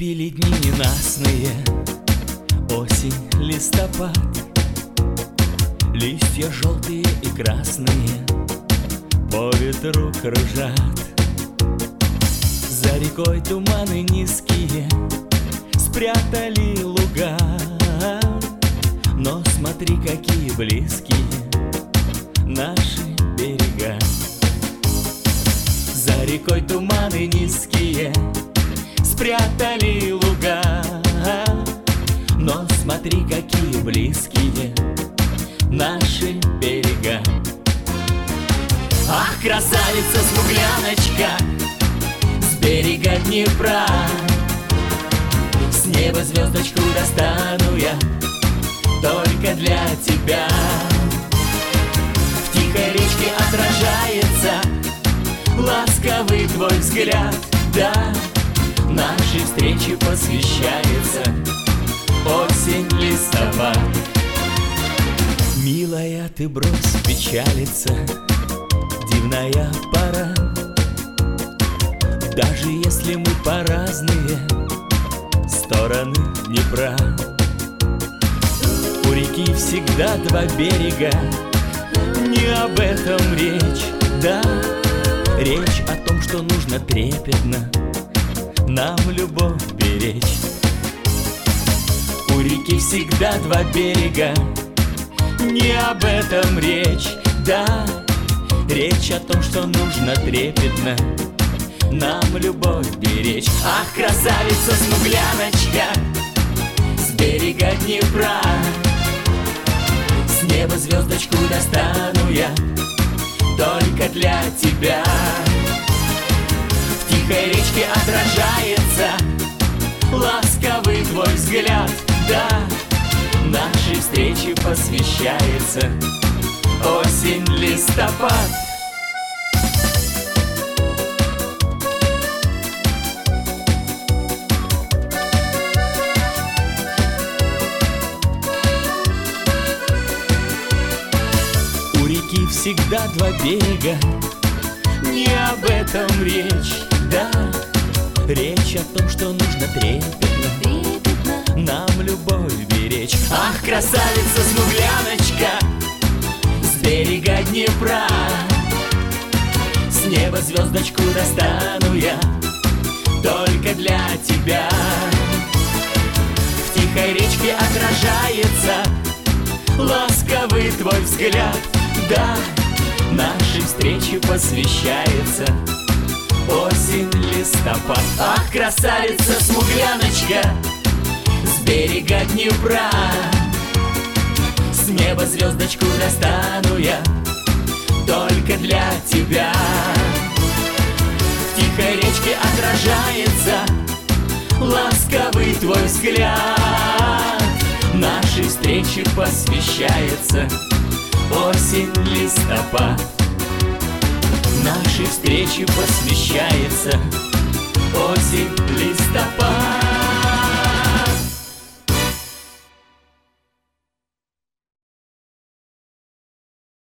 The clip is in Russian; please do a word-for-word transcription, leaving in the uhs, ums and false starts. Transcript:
Наступили дни ненастные, осень, листопад. Листья желтые и красные по ветру кружат. За рекой туманы низкие спрятали луга. Но смотри, какие близкие наши берега. За рекой туманы низкие спрятали луга. Но смотри, какие близкие наши берега. Ах, красавица смугляночка, с берега Днепра, с неба звездочку достану я только для тебя. В тихой речке отражается ласковый твой взгляд, да, нашей встрече посвящается осень, листопад. Милая, ты брось печалиться, дивная пора. Даже если мы по разные стороны Днепра, у реки всегда два берега, не об этом речь, да. Речь о том, что нужно трепетно нам любовь беречь. У реки всегда два берега, не об этом речь, да. Речь о том, что нужно трепетно нам любовь беречь. Ах, красавица смугляночка, с берега Днепра, с неба звездочку достану я только для тебя. В тихой речке отражается ласковый твой взгляд, да, нашей встрече посвящается осень, листопад. У реки всегда два берега, не об этом речь, да. Речь о том, что нужно трепетно, трепетно нам любовь беречь. Ах, красавица смугляночка, с берега Днепра, с неба звездочку достану я только для тебя. В тихой речке отражается ласковый твой взгляд, да, нашей встрече посвящается осень, листопад. Ах, красавица смугляночка, с берега Днепра, с неба звездочку достану я только для тебя. В тихой речке отражается ласковый твой взгляд, нашей встрече посвящается осень, листопад. Нашей встрече посвящается осень, листопад.